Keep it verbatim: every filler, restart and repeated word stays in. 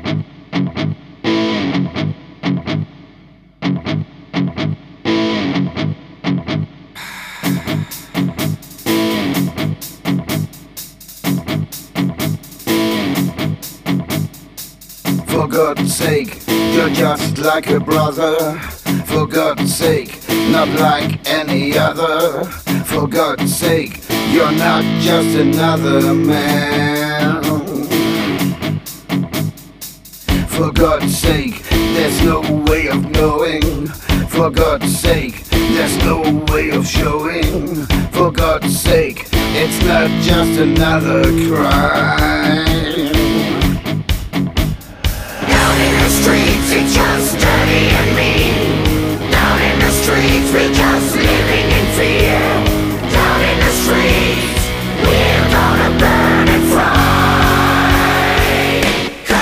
For God's sake, you're just like a brother. For God's sake, not like any other. For God's sake, you're not just another man. For God's sake, there's no way of knowing. For God's sake, there's no way of showing. For God's sake, it's not just another crime.